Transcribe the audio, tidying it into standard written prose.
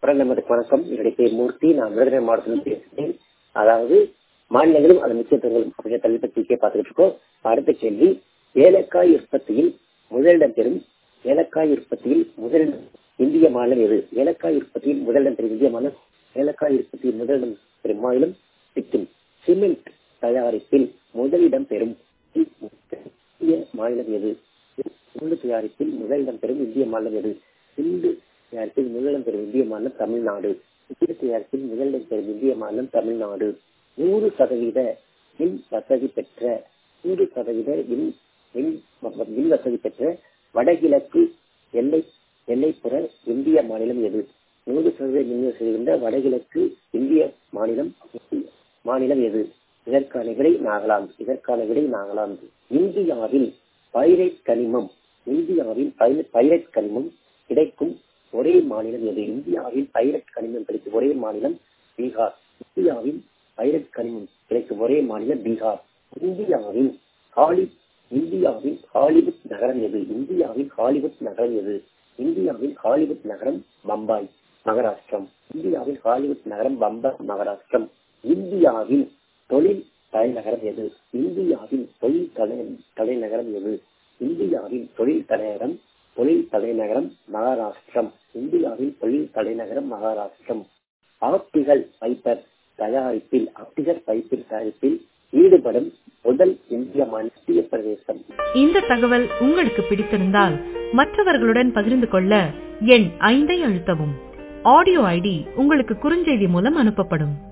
நமக்கு வணக்கம். என்னுடைய பேர் மூர்த்தி. நான் விருதுநகர் மாவட்டத்தில் பேசுகிறேன். அதாவது மாநிலங்களும் அதன் முக்கியத்துவங்களும் அப்படின்ற தலைப்பை பார்த்துட்டு இருக்கோம். அடுத்த கேள்வி, ஏலக்காய் உற்பத்தியில் முதலிடம் பெறும் இந்திய மாநிலம் எது? ஏலக்காய் உற்பத்தியில் முதலிடம் பெறும் இந்திய மாநிலம் ஏலக்காய் உற்பத்தியில் முதலிடம் பெறும் மாநிலம் சிக்கிம். சிமெண்ட் தயாரிப்பில் முதலிடம் பெறும் இந்திய மாநிலம் எது? சிமெண்ட் தயாரிப்பில் முதலிடம் பெறும் இந்திய மாநிலம் எது? சிந்து தயாரிப்பில் முதலிடம் பெறும் இந்திய மாநிலம் தமிழ்நாடு. சிந்து தயாரிப்பில் முதலிடம் பெறும் இந்திய மாநிலம் தமிழ்நாடு. 100% மின் வசதி பெற்ற வடகிழக்கு எல்லைப்புற இந்திய மாநிலம் எது? 100% மின் வசதி கொண்ட வடகிழக்கு இந்திய மாநிலம் எது? இதற்கான விடை நாகாலாந்து. இந்தியாவில் பைரைட் கனிமம் கிடைக்கும் ஒரே மாநிலம் எது? இந்தியாவில் பைரைட் கனிமம் கிடைக்கும் ஒரே மாநிலம் பீகார். இந்தியாவின் ஹாலிவுட் நகரம் எது? இந்தியாவின் ஹாலிவுட் நகரம் பம்பாய், மகாராஷ்டிரம். இந்தியாவின் தொழில் தலைநகரம் எது? இந்தியாவின் தொழில் தலைநகரம் மகாராஷ்டிரம். ஆப்டிகல் பைபர் தயாரிப்பில் ஈடுபடும் முதல் இந்திய மத்திய பிரதேசம். இந்த தகவல் உங்களுக்கு பிடித்திருந்தால் மற்றவர்களுடன் பகிர்ந்து கொள்ள எண் 5 அழுத்தவும். ஆடியோ ஐடி உங்களுக்கு குறுஞ்செய்தி மூலம் அனுப்பப்படும்.